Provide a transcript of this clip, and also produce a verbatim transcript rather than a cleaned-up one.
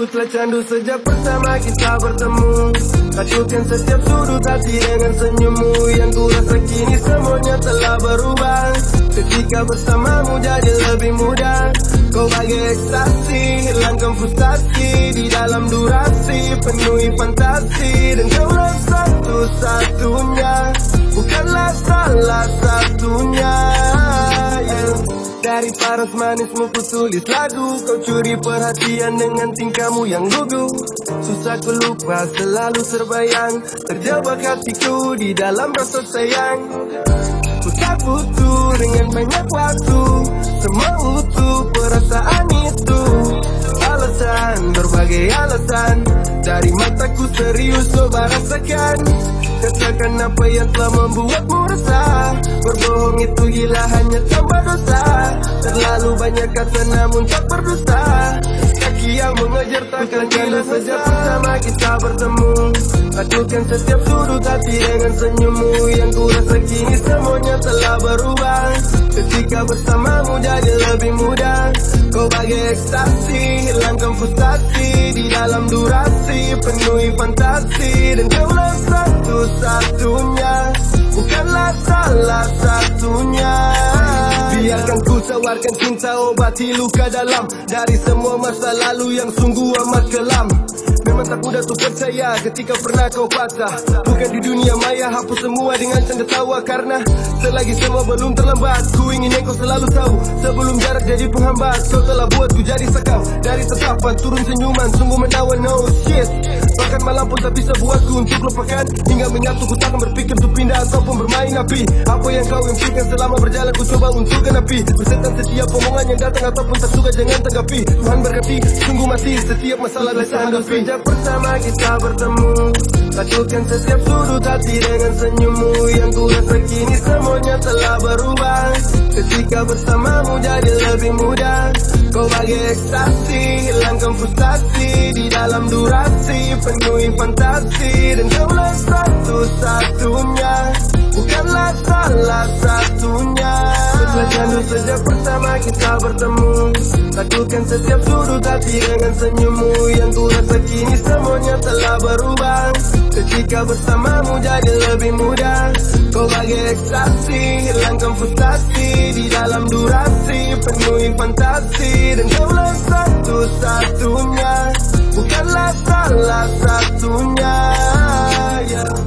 Aku telah candu sejak pertama kita bertemu. Takutkan setiap sudut hati dengan senyummu. Yang ku rasa kini semuanya telah berubah. Ketika bersamamu jadi lebih mudah. Kau bagai ekstasi, hilangkan frustasi. Di dalam durasi, penuhi fantasi. Dan kaulah satu-satunya, bukanlah salah satunya, yeah. Dari paras manismu ku tulis lagu. Kau curi perhatian dengan tingkahmu yang lugu. Susah ku lupa, selalu terbayang. Terjebak hatiku di dalam rasa sayang. Ku tak butuh dengan banyak waktu. Semua utuh perasaan itu. Alasan, berbagai alasan. Dari mataku serius coba rasakan. Katakan apa yang telah membuatmu resah. Berbohong itu gila hanya tambah dosa. Terlalu banyak kata namun tak berdusta. Kaki yang mengejar takkan gila sejak pertama kita bertemu. Lakukan setiap sudut hati dengan senyummu. Yang ku rasa kini semuanya telah berubah. Ketika bersamamu jadi lebih mudah. Kau bagai ekstasi, hilangkan frustasi. Di dalam durasi, penuhi fantasi. Dan kaulah satu-satunya, bukanlah salah satunya. Biarkan ku tawarkan cinta, obati luka dalam. Dari semua masa lalu yang sungguh amat kelam. Memang tak mudah tu percaya ketika pernah kau patah. Bukan di dunia maya, hapus semua dengan canda tawa. Karena selagi semua belum terlambat. Ku ingin yang kau selalu tahu. Sebelum jarak jadi penghambat. Kau telah buat ku jadi sakau. Dari tatapan turun senyuman, sungguh menawan, no shit. Bahkan malam pun tak bisa buatku untuk lupakan. Hingga menyatu ku takkan berpikir untuk pindah ataupun bermain api. Apa yang kau impikan selama berjalan ku coba untuk genapi. Bersetan setiap omongan yang datang ataupun tak suka jangan tanggapi. Tuhan berkati, sungguh mati setiap masalah bisa hadapi. Sejak pertama kita bertemu. Lakukan setiap sudut hati dengan senyummu. Yang ku rasa kini semuanya telah berubah. Ketika bersamamu jadi lebih mudah. Kau bagai ekstasi, hilangkan frustasi. Di dalam durasi, penuhi fantasi. Dan kaulah satu-satunya, bukanlah salah satunya. Setelah candu sejak pertama kita bertemu. Lakukan setiap sudut hati dengan senyummu. Yang ku rasa kini semuanya telah berubah. Ketika bersamamu jadi lebih mudah. Kau bagai ekstasi, hilangkan frustasi. Di dalam durasi, penuhi fantasi. Dan kaulah satu-satunya, bukanlah salah satunya, yeah.